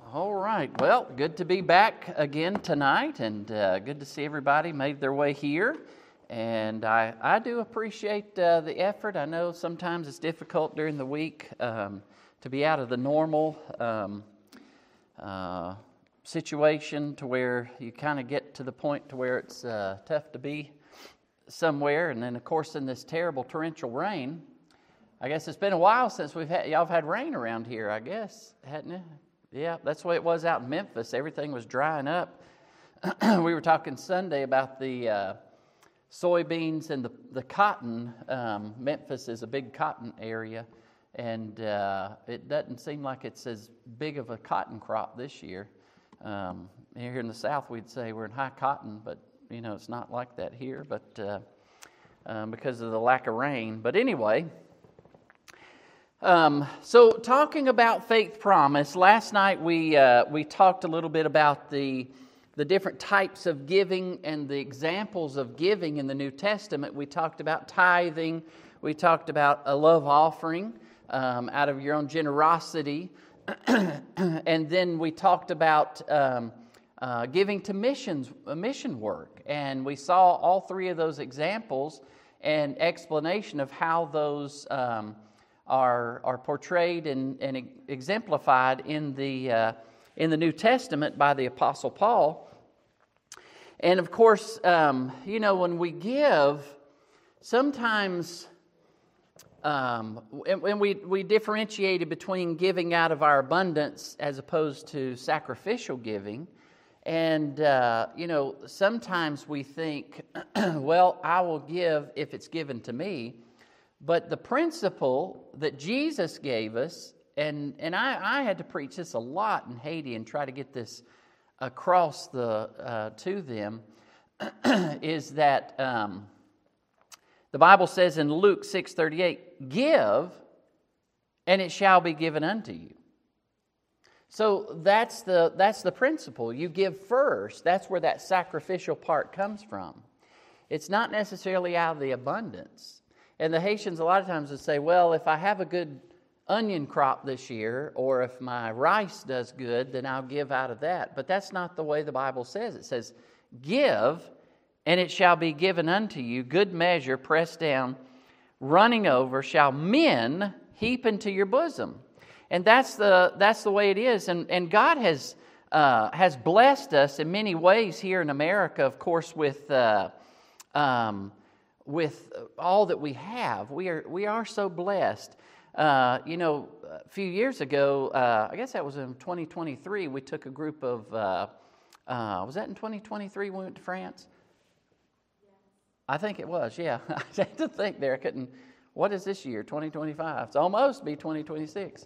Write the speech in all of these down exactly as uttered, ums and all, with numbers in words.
All right. Well, good to be back again tonight, and uh, good to see everybody made their way here. And I, I do appreciate uh, the effort. I know sometimes it's difficult during the week um, to be out of the normal um, uh, situation to where you kind of get to the point to where it's uh, tough to be somewhere. And then, of course, in this terrible torrential rain, I guess it's been a while since we've had y'all have had rain around here. I guess, hadn't it? Yeah, that's the way it was out in Memphis. Everything was drying up. We were talking Sunday about the uh, soybeans and the, the cotton. Um, Memphis is a big cotton area, and uh, it doesn't seem like it's as big of a cotton crop this year. Um, here in the South, we'd say we're in high cotton, but you know it's not like that here. But uh, um, because of the lack of rain. But anyway. Um, so talking about faith promise, last night we uh, we talked a little bit about the the different types of giving and the examples of giving in the New Testament. We talked about tithing. We talked about a love offering um, out of your own generosity, and then we talked about um, uh, giving to missions, uh, mission work, and we saw all three of those examples and explanation of how those. Um, Are, are portrayed and, and exemplified in the uh, in the New Testament by the Apostle Paul. And of course, um, you know, when we give, sometimes um, and we we differentiated between giving out of our abundance as opposed to sacrificial giving. And uh, you know, sometimes we think, well, I will give if it's given to me. But the principle that Jesus gave us, and, and I, I had to preach this a lot in Haiti and try to get this across the uh, to them, is that um, the Bible says in Luke six thirty-eight, "Give, and it shall be given unto you." So that's the that's the principle. You give first. That's where that sacrificial part comes from. It's not necessarily out of the abundance. And the Haitians a lot of times would say, well, if I have a good onion crop this year, or if my rice does good, then I'll give out of that. But that's not the way the Bible says. It says, give, and it shall be given unto you. Good measure, pressed down, running over, shall men heap into your bosom. And that's the that's the way it is. And, and God has, uh, has blessed us in many ways here in America, of course, with... Uh, um, with all that we have. We are we are so blessed. Uh, you know, a few years ago, uh, I guess that was in twenty twenty-three, we took a group of, uh, uh, was that in twenty twenty-three we went to France? Yes. I think it was, yeah. I had to think there. I couldn't, what is this year, twenty twenty-five? It's almost be twenty twenty-six.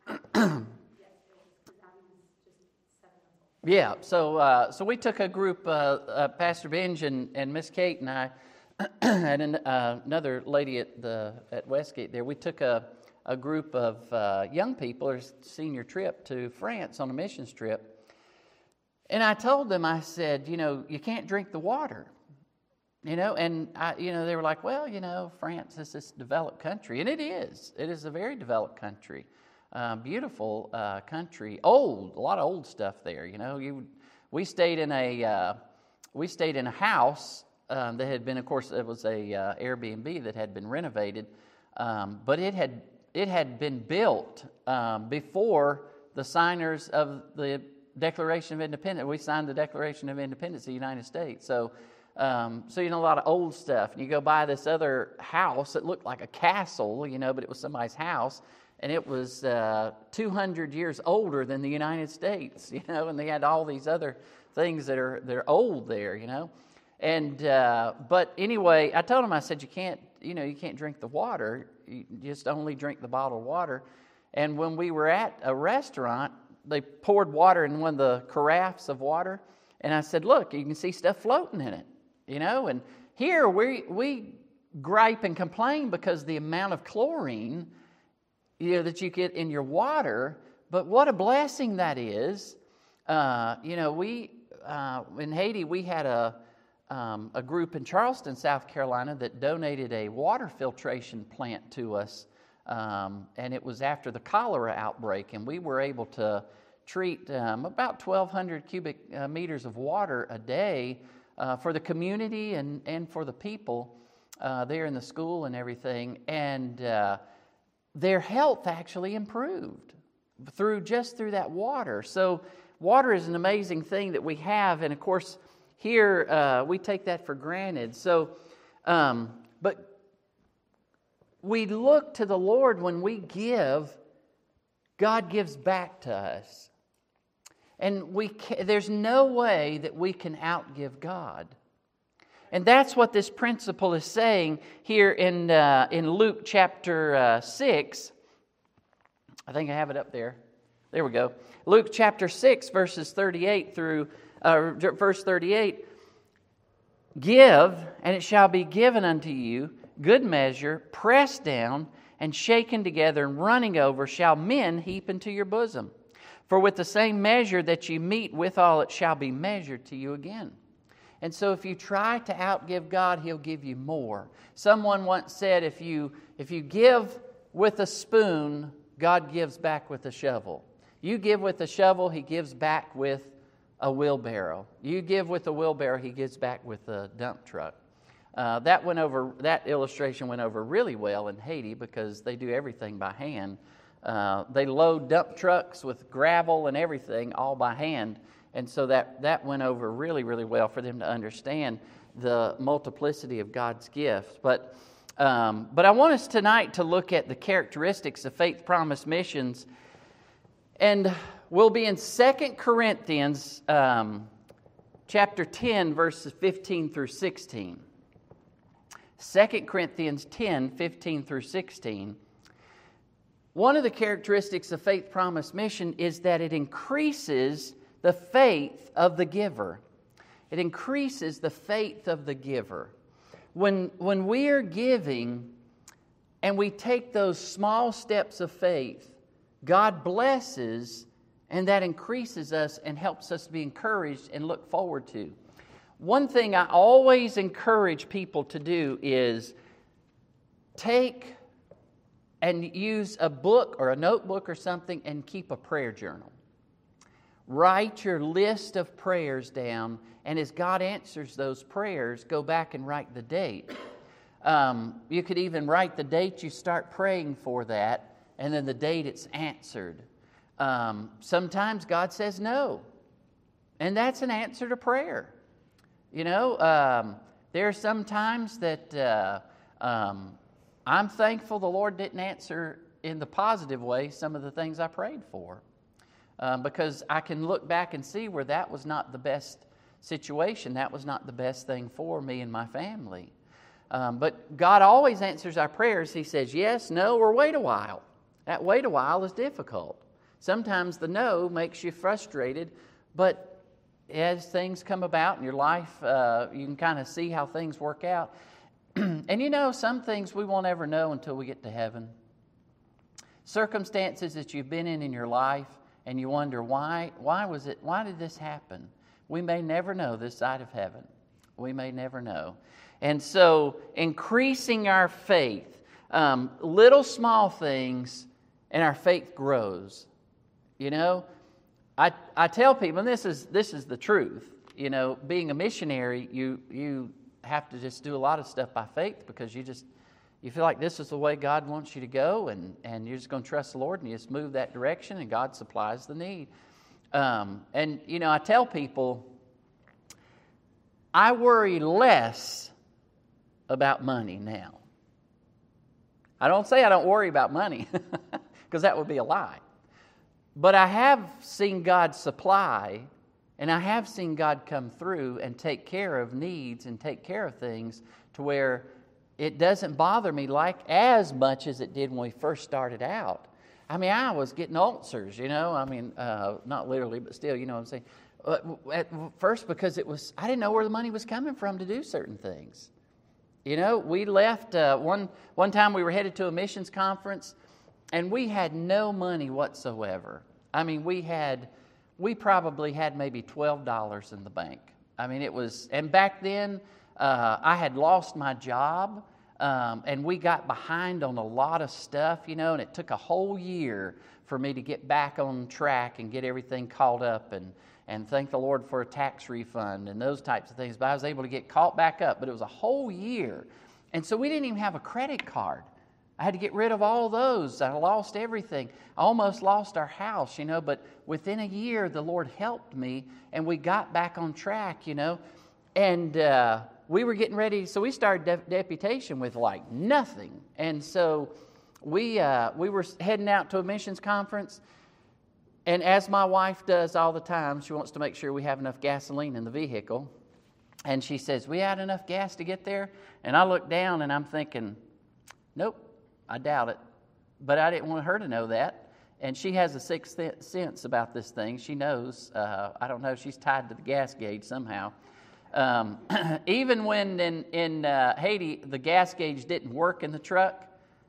Yeah, so uh, so we took a group, uh, uh, Pastor Benj and, and Miss Kate and I, and an, uh, another lady at the at Westgate there, we took a, a group of uh, young people, a senior trip to France on a missions trip. And I told them, I said, you know, you can't drink the water. You know, and I, you know, they were like, well, you know, France is this developed country. And it is. It is a very developed country. Uh, beautiful uh, country. Old, a lot of old stuff there, you know. You, we stayed in a uh, we stayed in a house Um, that had been, of course, it was a uh, Airbnb that had been renovated, um, but it had it had been built um, before the signers of the Declaration of Independence. We signed the Declaration of Independence of the United States. So, um, so you know, a lot of old stuff. And you go by this other house that looked like a castle, you know, but it was somebody's house, and it was uh, two hundred years older than the United States, you know, and they had all these other things that are that are old there, you know. And uh, but anyway, I told him, I said, you can't, you know, you can't drink the water. You just only drink the bottled water. And when we were at a restaurant, they poured water in one of the carafes of water, and I said, look, you can see stuff floating in it, you know. And here we we gripe and complain because the amount of chlorine, you know, that you get in your water. But what a blessing that is. Uh, you know, we uh, in Haiti we had a. Um, a group in Charleston, South Carolina, that donated a water filtration plant to us, um, and it was after the cholera outbreak, and we were able to treat um, about twelve hundred cubic uh, meters of water a day uh, for the community and, and for the people uh, there in the school and everything. And uh, their health actually improved through just through that water. So water is an amazing thing that we have, and of course here uh, we take that for granted. So, um, but we look to the Lord when we give. God gives back to us, and we can, there's no way that we can outgive God. And that's what this principle is saying here in uh, in Luke chapter uh, six. I think I have it up there. There we go. Luke chapter six, verses thirty-eight through uh, verse thirty-eight. Give, and it shall be given unto you, good measure, pressed down, and shaken together, and running over, shall men heap into your bosom. For with the same measure that you meet withal, it shall be measured to you again. And so if you try to outgive God, He'll give you more. Someone once said, if you if you give with a spoon, God gives back with a shovel. You give with a shovel, He gives back with a wheelbarrow. You give with a wheelbarrow, He gives back with a dump truck. Uh, that went over. That illustration went over really well in Haiti because they do everything by hand. Uh, they load dump trucks with gravel and everything all by hand, and so that that went over really, really well for them to understand the multiplicity of God's gifts. But um, but I want us tonight to look at the characteristics of Faith Promise Missions, and we'll be in Second Corinthians um, chapter ten, verses fifteen through sixteen. Second Corinthians ten, fifteen through sixteen. One of the characteristics of Faith Promise Mission is that it increases the faith of the giver. It increases the faith of the giver. When, when we are giving and we take those small steps of faith, God blesses, and that increases us and helps us be encouraged and look forward to. One thing I always encourage people to do is take and use a book or a notebook or something and keep a prayer journal. Write your list of prayers down, and as God answers those prayers, go back and write the date. Um, you could even write the date you start praying for that, and then the date it's answered. Um, sometimes God says no, and that's an answer to prayer. You know, um, there are some times that uh, um, I'm thankful the Lord didn't answer in the positive way some of the things I prayed for. Um, because I can look back and see where that was not the best situation. That was not the best thing for me and my family. Um, but God always answers our prayers. He says yes, no, or wait a while. That wait a while is difficult. Sometimes the no makes you frustrated, but as things come about in your life, uh, you can kind of see how things work out. And you know, some things we won't ever know until we get to heaven. Circumstances that you've been in in your life, and you wonder, why, why was it, why did this happen? We may never know this side of heaven. We may never know. And so, increasing our faith, um, little small things, and our faith grows. You know, I, I tell people, and this is this is the truth, you know, being a missionary, you you have to just do a lot of stuff by faith because you just, you feel like this is the way God wants you to go, and, and you're just going to trust the Lord, and you just move that direction, and God supplies the need. Um, and, you know, I tell people, I worry less about money now. I don't say I don't worry about money, because that would be a lie. But I have seen God supply, and I have seen God come through and take care of needs and take care of things to where it doesn't bother me like as much as it did when we first started out. I mean, I was getting ulcers, you know. I mean, uh, not literally, but still, you know what I'm saying. Uh, at first, because it was, I didn't know where the money was coming from to do certain things. You know, we left, uh, one, one time we were headed to a missions conference, and we had no money whatsoever. I mean, we had, we probably had maybe twelve dollars in the bank. I mean, it was, and back then, uh, I had lost my job. Um, and we got behind on a lot of stuff, you know, and it took a whole year for me to get back on track and get everything caught up, and, and thank the Lord for a tax refund and those types of things. But I was able to get caught back up, but it was a whole year. And so we didn't even have a credit card. I had to get rid of all those. I lost everything. I almost lost our house, you know, but within a year, the Lord helped me, and we got back on track, you know. And uh, we were getting ready, so we started de- deputation with like nothing. And so we uh, we were heading out to a missions conference, and as my wife does all the time, she wants to make sure we have enough gasoline in the vehicle. And she says, we had enough gas to get there? And I look down, and I'm thinking, nope, I doubt it. But I didn't want her to know that. And she has a sixth sense about this thing. She knows. Uh, I don't know, she's tied to the gas gauge somehow. Um, even when in, in uh, Haiti, the gas gauge didn't work in the truck,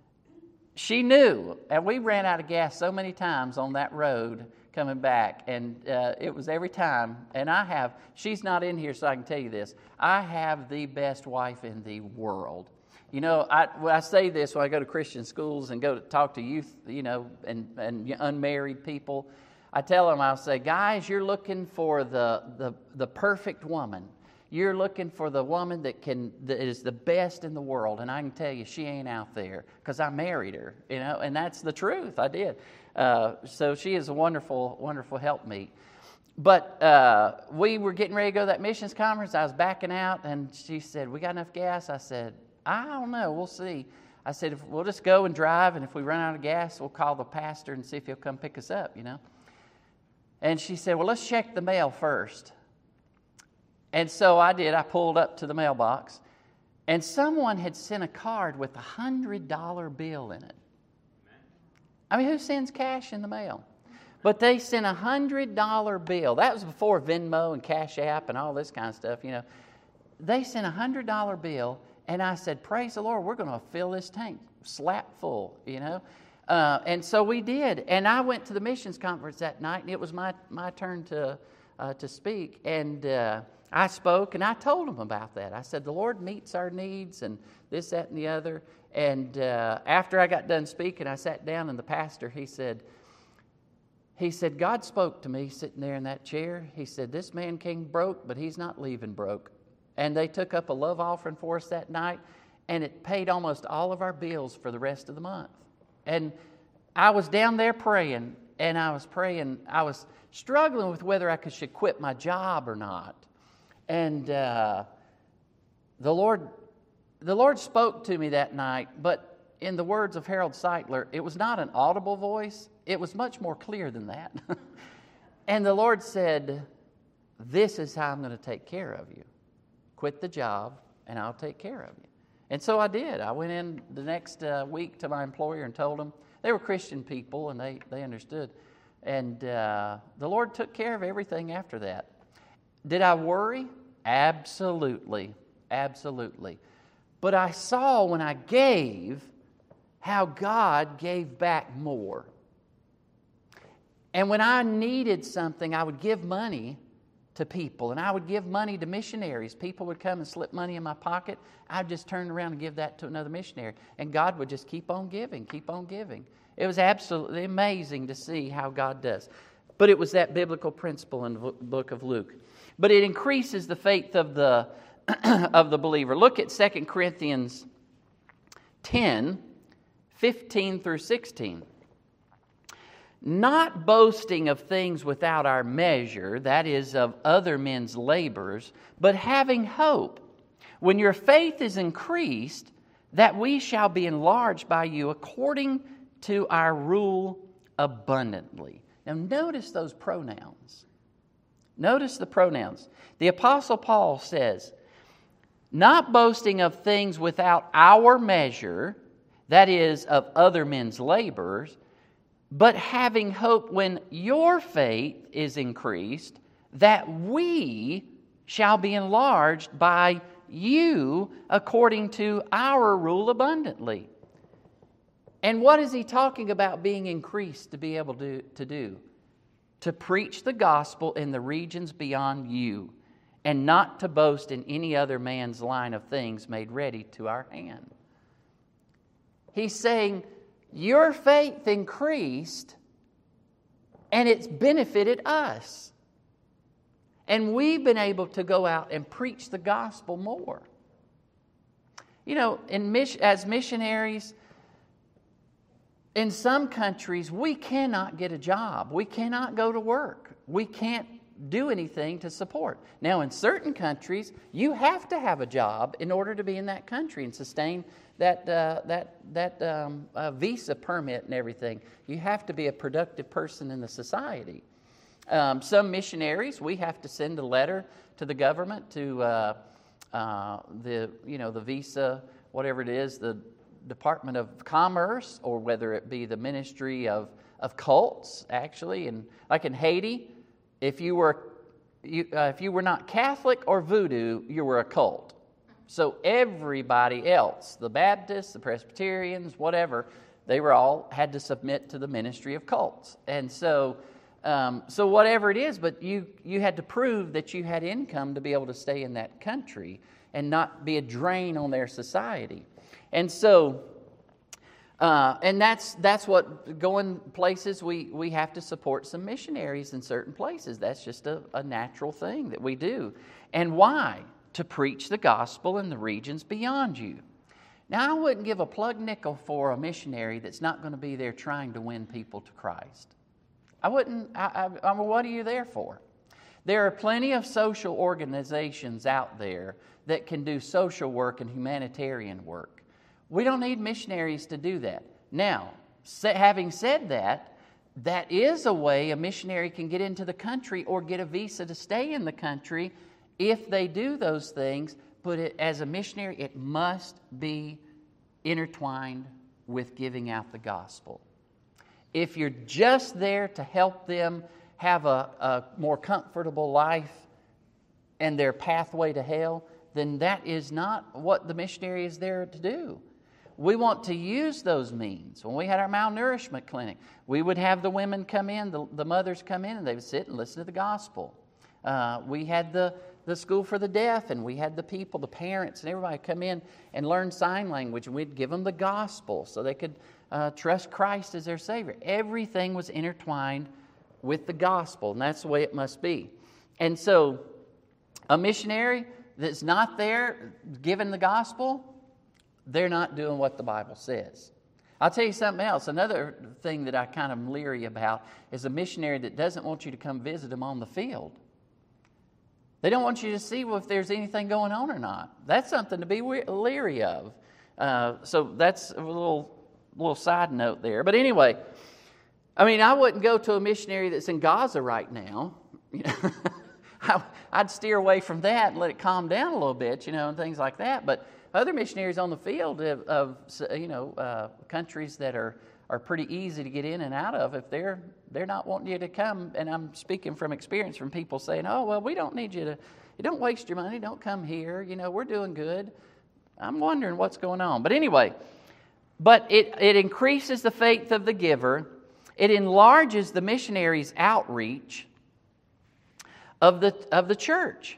she knew. And we ran out of gas so many times on that road coming back. And uh, it was every time. And I have, she's not in here so I can tell you this, I have the best wife in the world. You know, I, well, I say this when I go to Christian schools and go to talk to youth, you know, and, and unmarried people. I tell them, I'll say, guys, you're looking for the, the, the perfect woman. You're looking for the woman that can that is the best in the world, and I can tell you she ain't out there, because I married her, you know, and that's the truth. I did. Uh, so she is a wonderful, wonderful helpmeet. But uh, we were getting ready to go to that missions conference. I was backing out, and she said, "We got enough gas?" I said, "I don't know. We'll see." I said, if, "We'll just go and drive, and if we run out of gas, we'll call the pastor and see if he'll come pick us up, you know." And she said, "Well, let's check the mail first." And so I did. I pulled up to the mailbox, and someone had sent a card with a one hundred dollar bill in it. I mean, who sends cash in the mail? But they sent a one hundred dollar bill. That was before Venmo and Cash App and all this kind of stuff, you know. They sent a one hundred dollar bill, and I said, praise the Lord, we're going to fill this tank slap full, you know. Uh, and so we did. And I went to the missions conference that night, and it was my, my turn to, uh, to speak. And uh, I spoke, and I told them about that. I said, the Lord meets our needs, and this, that, and the other. And uh, after I got done speaking, I sat down, and the pastor, he said, he said, God spoke to me sitting there in that chair. He said, this man came broke, but he's not leaving broke. And they took up a love offering for us that night, and it paid almost all of our bills for the rest of the month. And I was down there praying, and I was praying. I was struggling with whether I could, should quit my job or not. And uh, the Lord, the Lord spoke to me that night, but in the words of Harold Seitler, it was not an audible voice. It was much more clear than that. And the Lord said, this is how I'm going to take care of you. Quit the job, and I'll take care of you. And so I did. I went in the next uh, week to my employer and told them. They were Christian people, and they, they understood. And uh, the Lord took care of everything after that. Did I worry? Absolutely. Absolutely. But I saw when I gave how God gave back more. And when I needed something, I would give money to people, and I would give money to missionaries. People would come and slip money in my pocket. I'd just turn around and give that to another missionary, and God would just keep on giving, keep on giving. It was absolutely amazing to see how God does. But it was that biblical principle in the book of Luke. But it increases the faith of the of the believer. Look at Second Corinthians ten, fifteen through sixteen. Not boasting of things without our measure, that is, of other men's labors, but having hope, when your faith is increased, that we shall be enlarged by you according to our rule abundantly. Now notice those pronouns. Notice the pronouns. The Apostle Paul says, not boasting of things without our measure, that is, of other men's labors, but having hope when your faith is increased, that we shall be enlarged by you according to our rule abundantly. And what is he talking about being increased to be able to, to do? To preach the gospel in the regions beyond you, and not to boast in any other man's line of things made ready to our hand. He's saying, your faith increased and it's benefited us. And we've been able to go out and preach the gospel more. You know, in as missionaries, in some countries, we cannot get a job. We cannot go to work. We can't do anything to support. Now, in certain countries, you have to have a job in order to be in that country and sustain that uh, that that um, uh, visa permit and everything. You have to be a productive person in the society. Um, some missionaries, we have to send a letter to the government, to uh, uh, the you know the visa, whatever it is, the Department of Commerce, or whether it be the Ministry of of Cults, actually. And like in Haiti, if you were you, uh, if you were not Catholic or Voodoo, you were a cult. So everybody else, the Baptists, the Presbyterians, whatever, they were all had to submit to the Ministry of Cults. And so, um, so whatever it is, but you you had to prove that you had income to be able to stay in that country and not be a drain on their society. And so, uh, and that's that's what going places, we we have to support some missionaries in certain places. That's just a, a natural thing that we do. And why? To preach the gospel in the regions beyond you. Now, I wouldn't give a plug nickel for a missionary that's not going to be there trying to win people to Christ. I wouldn't, I, I, I mean, what are you there for? There are plenty of social organizations out there that can do social work and humanitarian work. We don't need missionaries to do that. Now, having said that, that is a way a missionary can get into the country or get a visa to stay in the country if they do those things, but it, as a missionary, it must be intertwined with giving out the gospel. If you're just there to help them have a, a more comfortable life and their pathway to hell, then that is not what the missionary is there to do. We want to use those means. When we had our malnourishment clinic, we would have the women come in, the, the mothers come in, and they would sit and listen to the gospel. Uh, we had the the school for the deaf, and we had the people, the parents, and everybody come in and learn sign language, and we'd give them the gospel so they could uh, trust Christ as their Savior. Everything was intertwined with the gospel, and that's the way it must be. And so a missionary that's not there giving the gospel, they're not doing what the Bible says. I'll tell you something else. Another thing that I kind of am leery about is a missionary that doesn't want you to come visit them on the field. They don't want you to see well, if there's anything going on or not. That's something to be leery of. Uh, so that's a little little side note there. But anyway, I mean, I wouldn't go to a missionary that's in Gaza right now. You know, I, I'd steer away from that and let it calm down a little bit, you know, and things like that. But other missionaries on the field of, of you know, uh, countries that are are pretty easy to get in and out of, if they're they're not wanting you to come, and I'm speaking from experience from people saying, oh, well, we don't need you to, you don't waste your money, don't come here, you know, we're doing good. I'm wondering what's going on. But anyway, but it, it increases the faith of the giver. It enlarges the missionary's outreach of the of the church.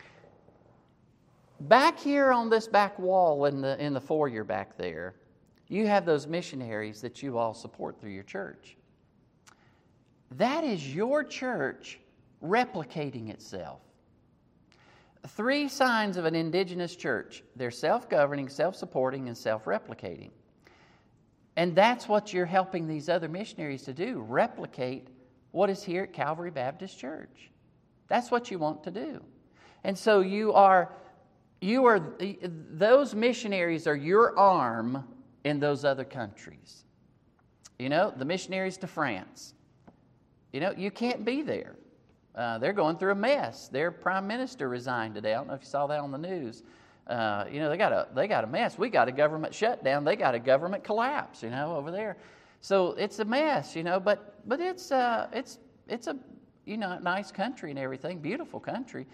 Back here on this back wall in the in the foyer back there, you have those missionaries that you all support through your church. That is your church replicating itself. Three signs of an indigenous church. They're self-governing, self-supporting, and self-replicating. And that's what you're helping these other missionaries to do, replicate what is here at Calvary Baptist Church. That's what you want to do. And so you are, you are, those missionaries are your arm in those other countries. You know, the missionaries to France. You know, you can't be there. Uh, they're going through a mess. Their prime minister resigned today. I don't know if you saw that on the news. Uh, you know, they got a they got a mess. We got a government shutdown. They got a government collapse. You know, over there. So it's a mess. You know, but but it's uh it's it's a you know nice country and everything, beautiful country.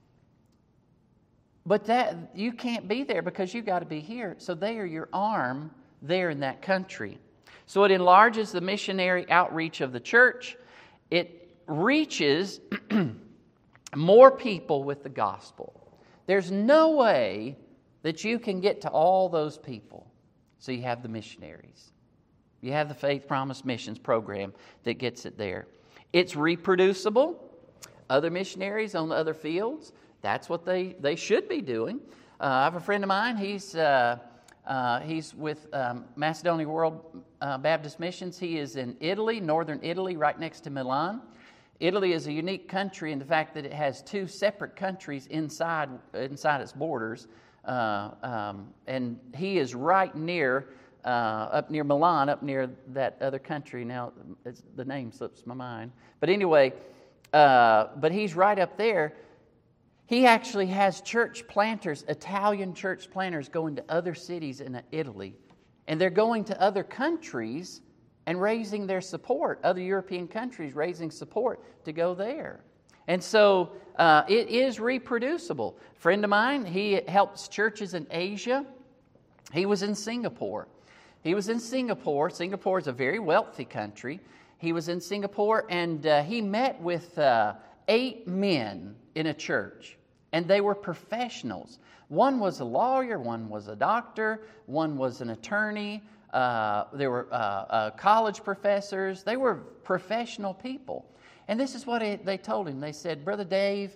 But that you can't be there because you got to be here. So they are your arm there in that country. So it enlarges the missionary outreach of the church. It reaches more people with the gospel. There's no way that you can get to all those people. So you have the missionaries. You have the Faith Promise Missions program that gets it there. It's reproducible. Other missionaries on the other fields, that's what they, they should be doing. Uh, I have a friend of mine, he's uh, uh, he's with um, Macedonia World uh, Baptist Missions. He is in Italy, northern Italy, right next to Milan. Italy is a unique country in the fact that it has two separate countries inside, inside its borders. Uh, um, and he is right near, uh, up near Milan, up near that other country. Now, it's, the name slips my mind. But anyway, uh, but he's right up there. He actually has church planters, Italian church planters, going to other cities in Italy. And they're going to other countries and raising their support, other European countries raising support to go there. And so uh, it is reproducible. A friend of mine, he helps churches in Asia. He was in Singapore. He was in Singapore. Singapore is a very wealthy country. He was in Singapore and uh, he met with uh, eight men in a church. And they were professionals. One was a lawyer, one was a doctor, one was an attorney. Uh, there were uh, uh, college professors. They were professional people. And this is what it, they told him. They said, Brother Dave,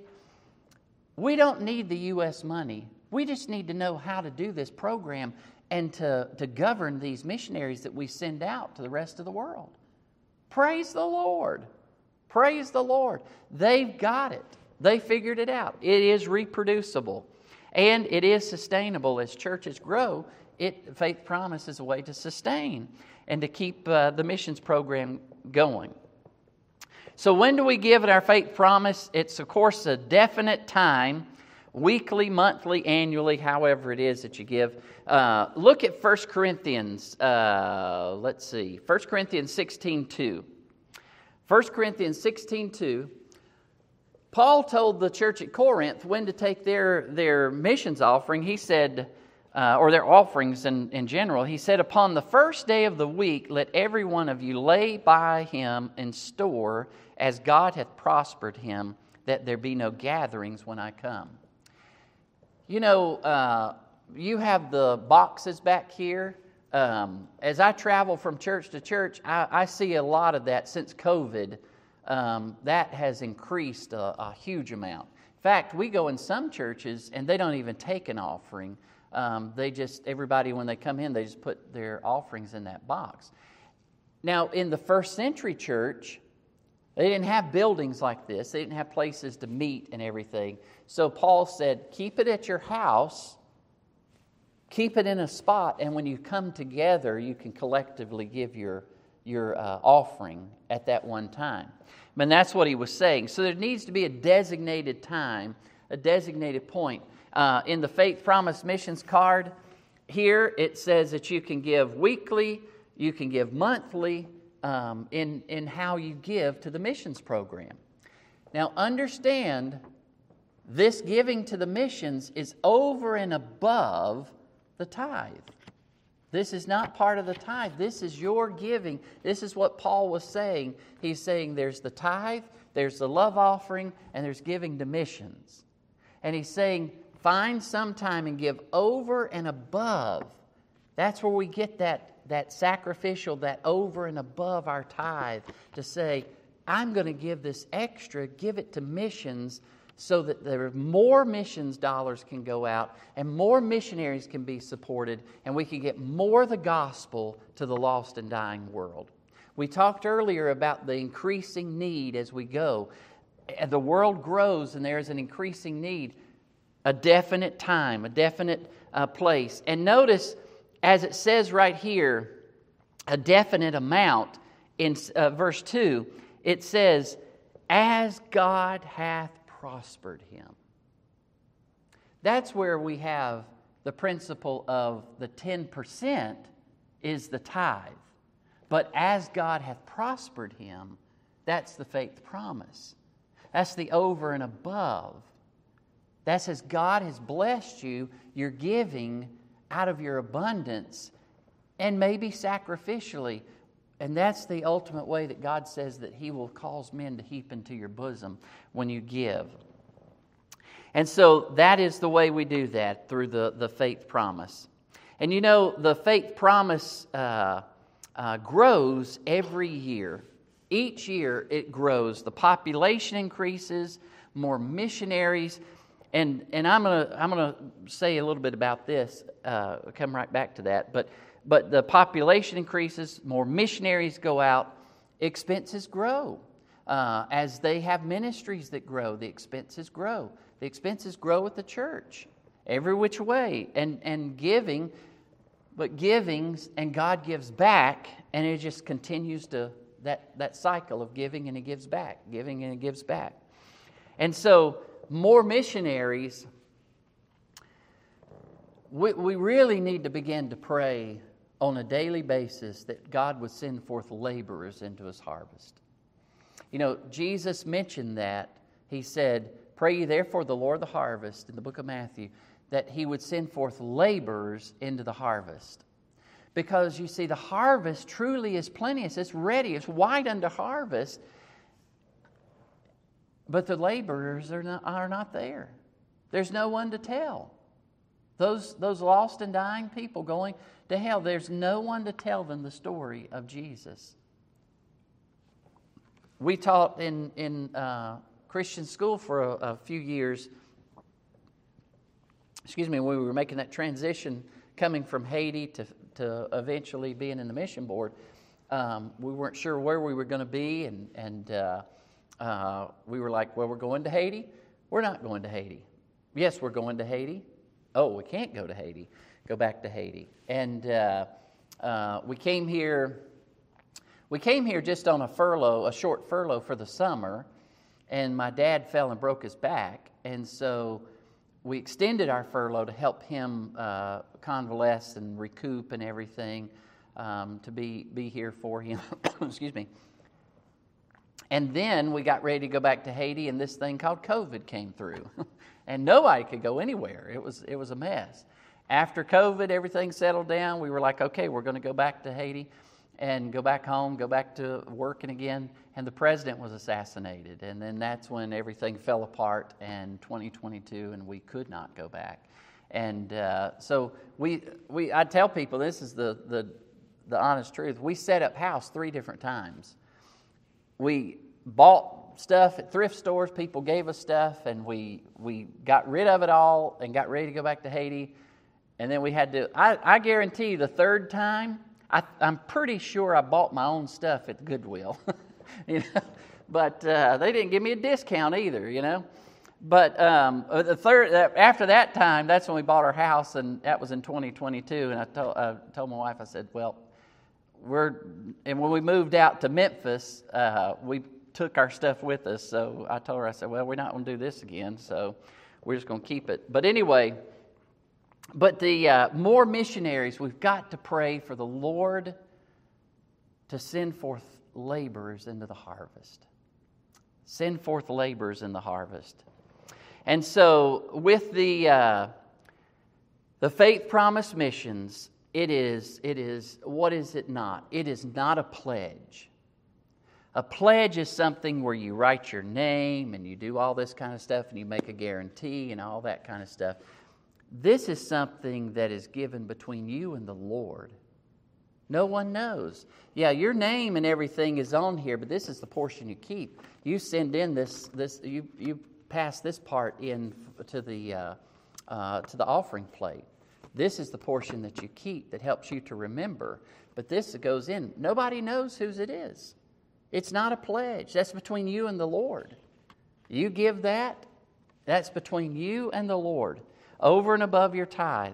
we don't need the U S money. We just need to know how to do this program and to, to govern these missionaries that we send out to the rest of the world. Praise the Lord. Praise the Lord. They've got it. They figured it out. It is reproducible. And it is sustainable. As churches grow, it, Faith Promise is a way to sustain and to keep uh, the missions program going. So when do we give at our Faith Promise? It's, of course, a definite time, weekly, monthly, annually, however it is that you give. Uh, look at First Corinthians, uh, let's see, First Corinthians sixteen two. First Corinthians sixteen two. Paul told the church at Corinth when to take their, their missions offering. He said, uh, or their offerings in, in general, he said, upon the first day of the week, let every one of you lay by him in store as God hath prospered him, that there be no gatherings when I come. You know, uh, you have the boxes back here. Um, as I travel from church to church, I, I see a lot of that since COVID. Um, that has increased a, a huge amount. In fact, we go in some churches and they don't even take an offering. Um, they just, everybody when they come in, they just put their offerings in that box. Now, in the first century church, they didn't have buildings like this. They didn't have places to meet and everything. So Paul said, keep it at your house, keep it in a spot, and when you come together, you can collectively give your your uh, offering at that one time. And that's what he was saying. So there needs to be a designated time, a designated point. Uh, in the Faith Promise Missions card, here it says that you can give weekly, you can give monthly, um, in, in how you give to the missions program. Now understand, this giving to the missions is over and above the tithe. This is not part of the tithe. This is your giving. This is what Paul was saying. He's saying there's the tithe, there's the love offering, and there's giving to missions. And he's saying find some time and give over and above. That's where we get that, that sacrificial, that over and above our tithe, to say, I'm going to give this extra, give it to missions, so that there are more missions dollars can go out and more missionaries can be supported and we can get more of the gospel to the lost and dying world. We talked earlier about the increasing need as we go. The world grows and there's an increasing need. A definite time, a definite uh, place. And notice, as it says right here, a definite amount in uh, verse two, it says, as God hath prospered him. That's where we have the principle of the ten percent is the tithe. But as God hath prospered him, that's the Faith Promise. That's the over and above. That's as God has blessed you, you're giving out of your abundance and maybe sacrificially. And that's the ultimate way that God says that He will cause men to heap into your bosom when you give. And so that is the way we do that, through the, the Faith Promise. And you know, the Faith Promise uh, uh, grows every year. Each year it grows. The population increases, more missionaries. And and I'm gonna I'm gonna say a little bit about this. Uh, come right back to that. But but the population increases, more missionaries go out, expenses grow. Uh, as they have ministries that grow, the expenses grow. The expenses grow at the church, every which way, and and giving, but giving and God gives back, and it just continues to that that cycle of giving and He gives back, giving and He gives back, and so. More missionaries, we, we really need to begin to pray on a daily basis that God would send forth laborers into His harvest. You know, Jesus mentioned that. He said, "Pray ye therefore the Lord of the harvest," in the book of Matthew, that He would send forth laborers into the harvest. Because you see, the harvest truly is plenteous. It's ready. It's white unto harvest. But the laborers are not, are not there. There's no one to tell. Those, those lost and dying people going to hell, there's no one to tell them the story of Jesus. We taught in, in uh, Christian school for a, a few years, excuse me, when we were making that transition coming from Haiti to, to eventually being in the mission board. Um, we weren't sure where we were going to be, and, and uh, Uh, we were like, well, we're going to Haiti. We're not going to Haiti. Yes, we're going to Haiti. Oh, we can't go to Haiti. Go back to Haiti. And uh, uh, we came here. We came here just on a furlough, a short furlough for the summer. And my dad fell and broke his back, and so we extended our furlough to help him uh, convalesce and recoup and everything, um, to be be here for him. Excuse me. And then we got ready to go back to Haiti, and this thing called COVID came through. And nobody could go anywhere. It was it was a mess. After COVID, everything settled down. We were like, okay, we're going to go back to Haiti and go back home, go back to working again. And the president was assassinated. And then that's when everything fell apart in twenty twenty-two, and we could not go back. And uh, so we we I tell people, this is the, the the honest truth. We set up house three different times. We bought stuff at thrift stores. People gave us stuff, and we we got rid of it all and got ready to go back to Haiti. And then we had to, I, I guarantee you the third time, I, I'm pretty sure I bought my own stuff at Goodwill. you know? But uh, they didn't give me a discount either, you know. But um, the third, after that time, that's when we bought our house, and that was in twenty twenty-two. And I told, I told my wife, I said, well, We're and when we moved out to Memphis, uh, we took our stuff with us. So I told her, I said, well, we're not going to do this again, so we're just going to keep it. But anyway, but the uh, more missionaries, we've got to pray for the Lord to send forth laborers into the harvest. Send forth laborers in the harvest. And so with the uh, the Faith Promise missions, It is, it is, what is it not? It is not a pledge. A pledge is something where you write your name and you do all this kind of stuff and you make a guarantee and all that kind of stuff. This is something that is given between you and the Lord. No one knows. Yeah, your name and everything is on here, but this is the portion you keep. You send in this, this you, you pass this part in to the, uh, uh, to the offering plate. This is the portion that you keep that helps you to remember. But this goes in. Nobody knows whose it is. It's not a pledge. That's between you and the Lord. You give that, that's between you and the Lord, over and above your tithe.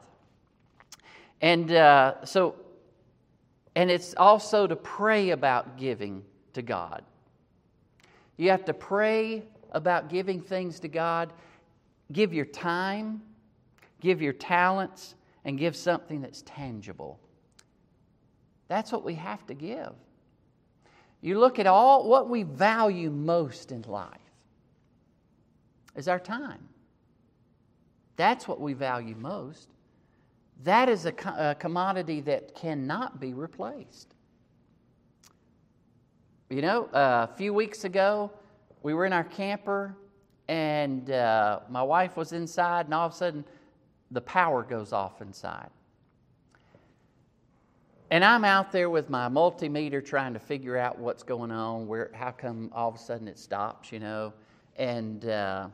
And uh, so, and it's also to pray about giving to God. You have to pray about giving things to God. Give your time, give your talents, and give something that's tangible. That's what we have to give. You look at all what we value most in life is our time. That's what we value most. That is a, a commodity that cannot be replaced. You know, uh, a few weeks ago, we were in our camper, and uh, my wife was inside, and all of a sudden, the power goes off inside. And I'm out there with my multimeter trying to figure out what's going on, where, how come all of a sudden it stops, you know. And uh,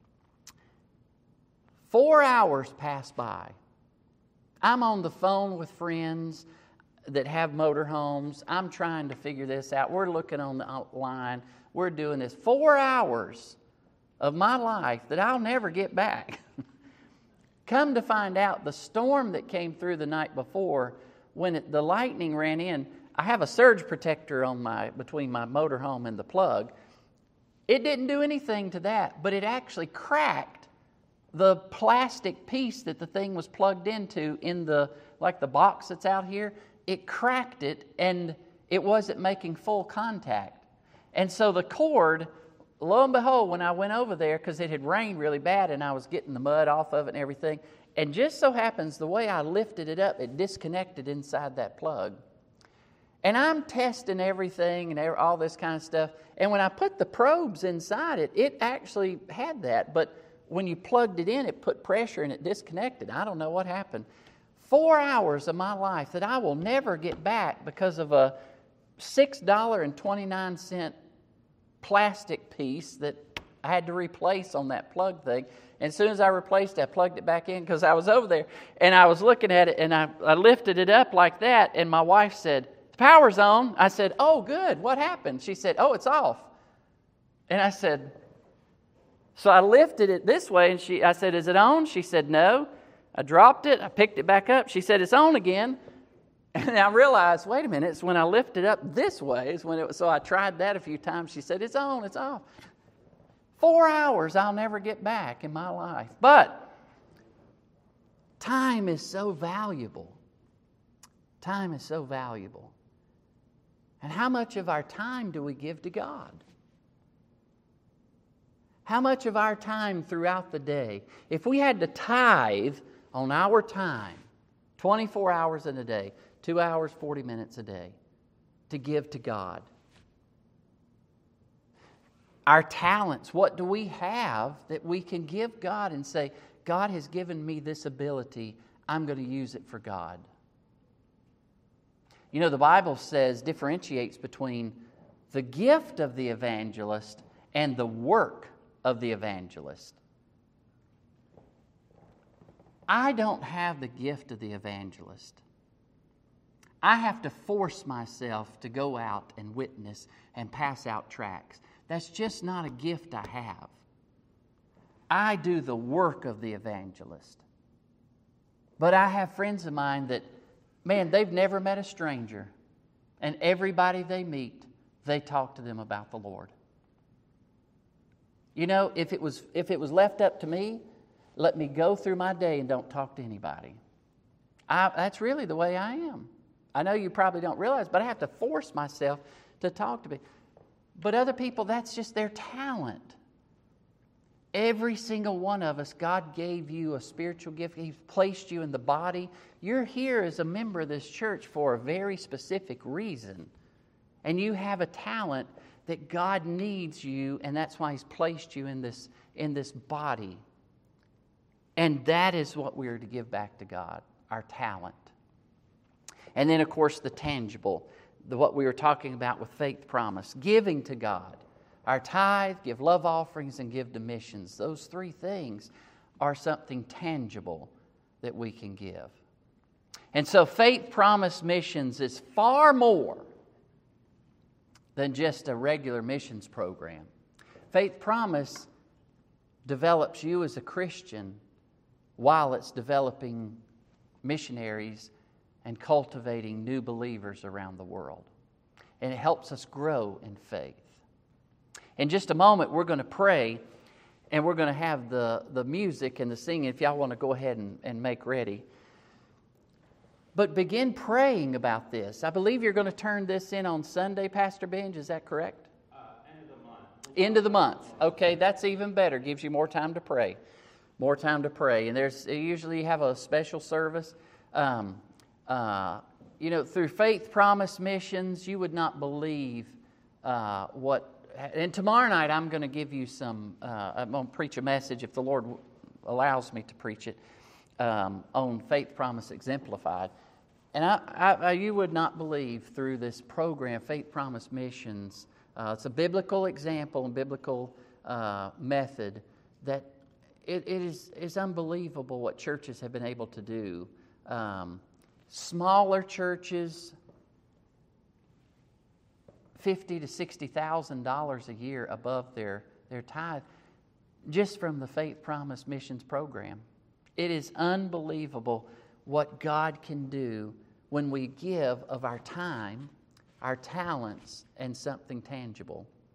four hours pass by. I'm on the phone with friends that have motorhomes. I'm trying to figure this out. We're looking on the line. We're doing this. Four hours of my life that I'll never get back. Come to find out, the storm that came through the night before, when it, the lightning ran in, I have a surge protector on my between my motorhome and the plug. It didn't do anything to that, but it actually cracked the plastic piece that the thing was plugged into in the, like the box that's out here. It cracked it, and it wasn't making full contact. And so the cord, lo and behold, when I went over there, because it had rained really bad and I was getting the mud off of it and everything, and just so happens the way I lifted it up, it disconnected inside that plug. And I'm testing everything and all this kind of stuff. And when I put the probes inside it, it actually had that. But when you plugged it in, it put pressure and it disconnected. I don't know what happened. Four hours of my life that I will never get back because of a six dollars and twenty-nine cents plastic piece that I had to replace on that plug thing. And as soon as I replaced it, I plugged it back in because I was over there. And I was looking at it, and I, I lifted it up like that. And my wife said, "The power's on." I said, "Oh, good. What happened?" She said, "Oh, it's off." And I said, so I lifted it this way, and she, I said, "Is it on?" She said, "No." I dropped it. I picked it back up. She said, "It's on again." And I realized, wait a minute, it's when I lift it up this way. Is when it was, so I tried that a few times. She said, "It's on, it's off." Four hours I'll never get back in my life. But time is so valuable. Time is so valuable. And how much of our time do we give to God? How much of our time throughout the day? If we had to tithe on our time, twenty-four hours in a day, two hours, forty minutes a day, to give to God. Our talents, what do we have that we can give God and say, God has given me this ability, I'm going to use it for God? You know, the Bible says, differentiates between the gift of the evangelist and the work of the evangelist. I don't have the gift of the evangelist. I have to force myself to go out and witness and pass out tracts. That's just not a gift I have. I do the work of the evangelist. But I have friends of mine that, man, they've never met a stranger. And everybody they meet, they talk to them about the Lord. You know, if it was if it was left up to me, let me go through my day and don't talk to anybody. I, that's really the way I am. I know you probably don't realize, but I have to force myself to talk to people. But other people, that's just their talent. Every single one of us, God gave you a spiritual gift. He's placed you in the body. You're here as a member of this church for a very specific reason. And you have a talent that God needs you, and that's why He's placed you in this, in this body. And that is what we're to give back to God, our talent. And then, of course, the tangible, the, what we were talking about with faith promise, giving to God. Our tithe, give love offerings, and give to missions. Those three things are something tangible that we can give. And so faith promise missions is far more than just a regular missions program. Faith promise develops you as a Christian while it's developing missionaries and cultivating new believers around the world. And it helps us grow in faith. In just a moment, we're going to pray, and we're going to have the, the music and the singing, if y'all want to go ahead and, and make ready. But begin praying about this. I believe you're going to turn this in on Sunday, Pastor Benj. Is that correct? Uh, end of the month. End of the month. Okay, that's even better. Gives you more time to pray. More time to pray. And there's usually you have a special service. Um, uh, you know, through Faith Promise Missions, you would not believe uh, what... And tomorrow night I'm going to give you some... Uh, I'm going to preach a message, if the Lord allows me to preach it, um, on Faith Promise Exemplified. And I, I, you would not believe through this program, Faith Promise Missions, uh, it's a biblical example and biblical uh, method that it, it is is unbelievable what churches have been able to do. Um, smaller churches, fifty to sixty thousand dollars a year above their their tithe, just from the Faith Promise Missions program. It is unbelievable what God can do when we give of our time, our talents, and something tangible.